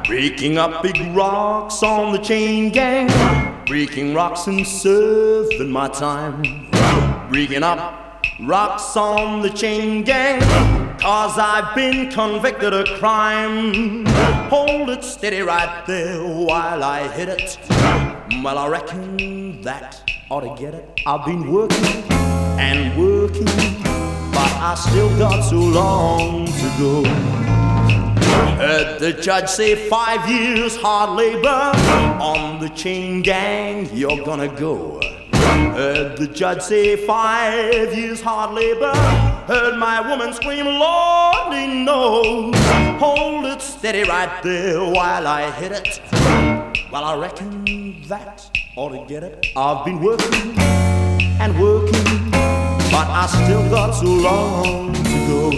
Breaking up big rocks on the chain gang, breaking rocks and serving my time. Breaking up rocks on the chain gang, 'cause I've been convicted of crime. Hold it steady right there while I hit it. Well, I reckon that ought to get it. I've been working and working, but I still got so long to go. Heard the judge say 5 years hard labor on the chain gang, you're gonna go. Heard the judge say 5 years hard labor. Heard my woman scream, Lordy knows. Hold it steady right there while I hit it. Well, I reckon that ought to get it. I've been working and working, but I still got so long to go.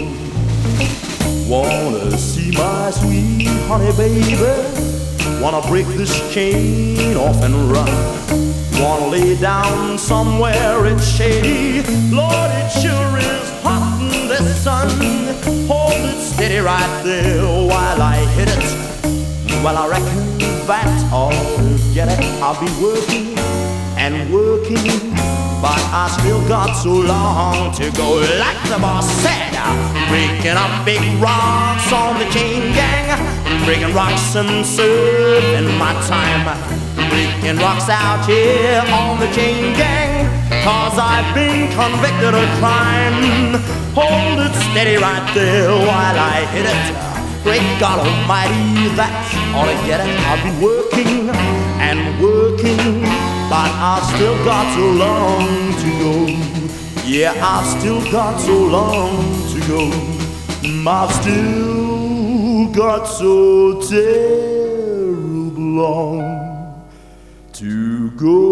Wanna see my sweet honey baby, wanna break this chain off and run. Wanna lay down somewhere it's shady, Lord, it sure is hot in the sun. Hold it steady right there while I hit it. Well, I reckon that ought to get it. I'll be working and working, but I still got so long to go. Like the boss said, breaking up big rocks on the chain gang, breaking rocks and serving my time. Breaking rocks out here on the chain gang, 'cause I've been convicted of crime. Hold it steady right there while I hit it. Great God Almighty, that ought to get it. I've been working and working, but I've still got so long to go. Yeah, I've still got so long to go. I've still got so terrible long to go.